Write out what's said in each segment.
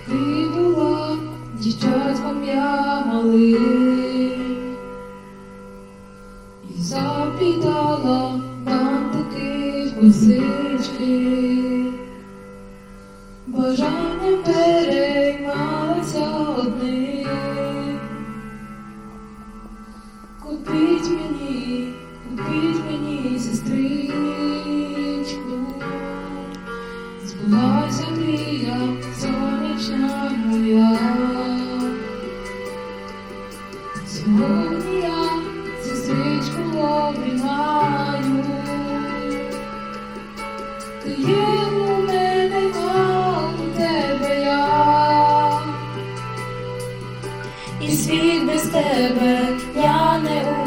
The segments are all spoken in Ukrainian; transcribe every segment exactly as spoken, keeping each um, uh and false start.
Ти була дівчатком я малим і заплітала бантики косички, бажанням переймалася одним. Купіть мені, купіть мені сестричку, збулася мрія сонячна моя. Сьогодні я сестричку обіймаю, ти є у мене, а у тебе я, і світ без тебе я не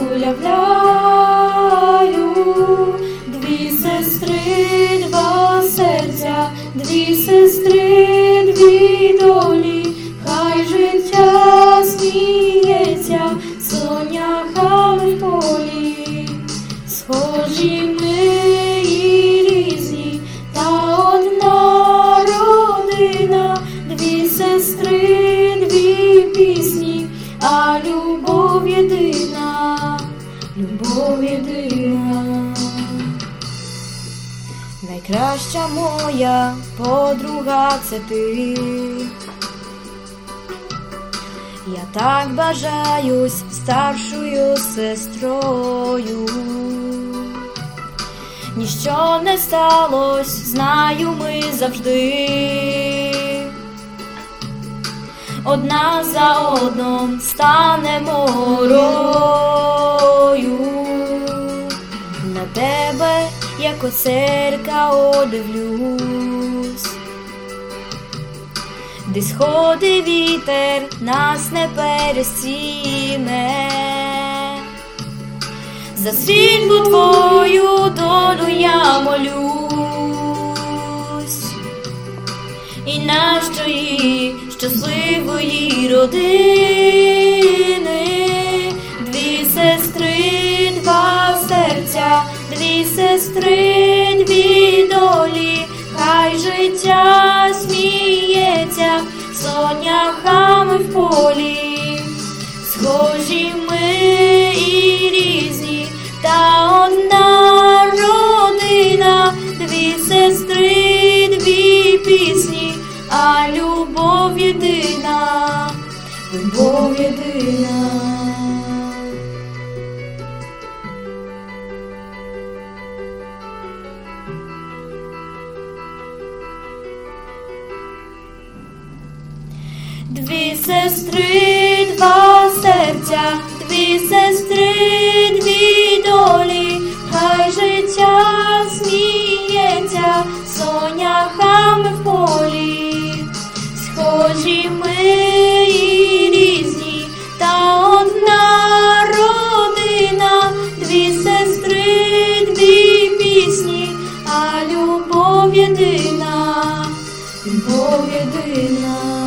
уявляю. Дві сестри, два серця, дві сестри, дві долі, хай життя сміється соняхами в полі. Схожі ми і різні, та одна родина, дві сестри, дві пісні, а любов єдина, любов єдина. Найкраща моя подруга – це ти. Я так бажаюсь старшою сестрою. Ніщо не сталось, знаю, ми завжди одна за одном станемо горою. На тебе, як оцерка, одивлюсь, де сходить вітер, нас не перестіне. За світлу твою долю я молюсь, і нашої щасливої родини. Дві сестри, два серця, дві сестри, дві долі, хай життя сміється соняхами в полі. Схожі ми і різні, та одна родина, дві сестри, дві пісні, а любов єдина, любов єдина. Дві сестри, два серця, дві сестри, дві долі, хай життя сміється соняхами в полі. Схожі ми і різні, та одна родина, дві сестри, дві пісні, а любов єдина, любов єдина.